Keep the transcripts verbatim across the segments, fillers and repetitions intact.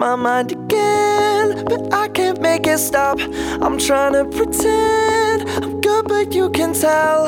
my mind again, but I can't make it stop. I'm trying to pretend I'm good, but you can tell.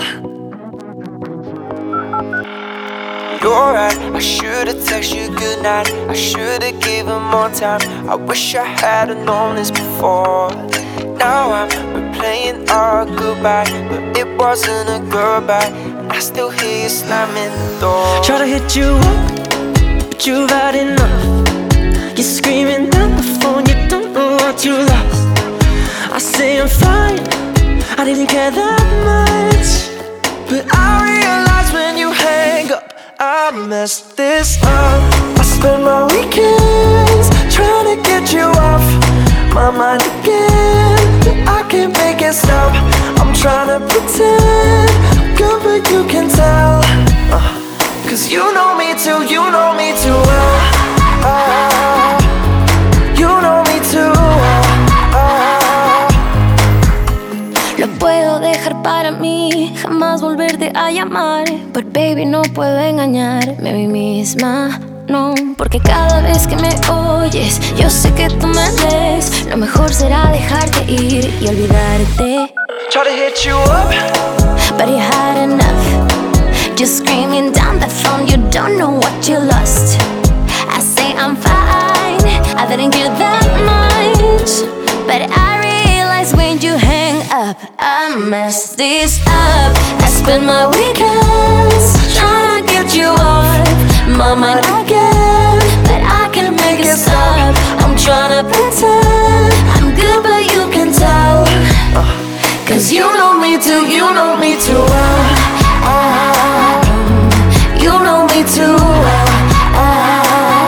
You're right, I should've texted you goodnight. I should've given more time. I wish I had've known this before. Now I'm replaying our goodbye, but it wasn't a goodbye, and I still hear you slamming the door. Try to hit you up, but you've had enough. You're screaming down the phone, you don't know what you lost. I say I'm fine, I didn't care that much, but I realize when you hang up, I messed this up. I spend my weekends trying to get you off my mind again, but I can't make it stop. I'm trying to pretend I'm good, but you can tell. uh, Cause you know me too, you know me too well. uh, You know me too well. uh, Lo puedo dejar para mí, jamás volverte a llamar. But baby, no puedo engañarme a mí misma, no. Porque cada vez que me oyes, yo sé que tú me ves. Lo mejor será dejarte ir y olvidarte. Try to hit you up, but you had enough. Just screaming down the phone, you don't know what you lost. I say I'm fine, I didn't care that much, but I realize when you hang up, I messed this up. I spend my weekends trying to get you off my mind again, but I can't make it stop. I'm trying to pretend I'm good, but you can tell. Cause you know me too, you know me too well. uh, You know me too well. uh,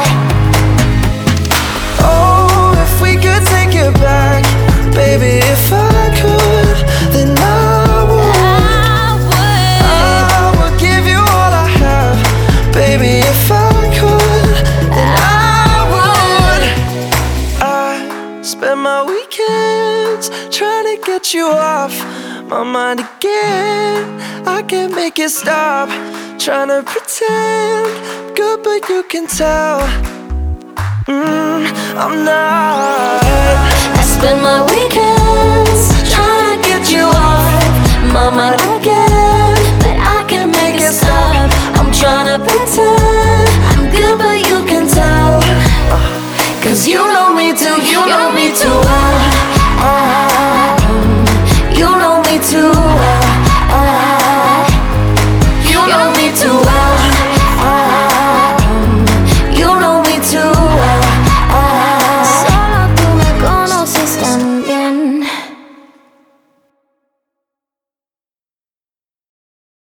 Oh, if we could take it back, baby, if I could, then I would. I would. I would give you all I have, baby, if I could, then I would. I spend my weekends trying to get you off my mind again. I can't make it stop. Trying to pretend good, but you can tell. mm, I'm not. I spend my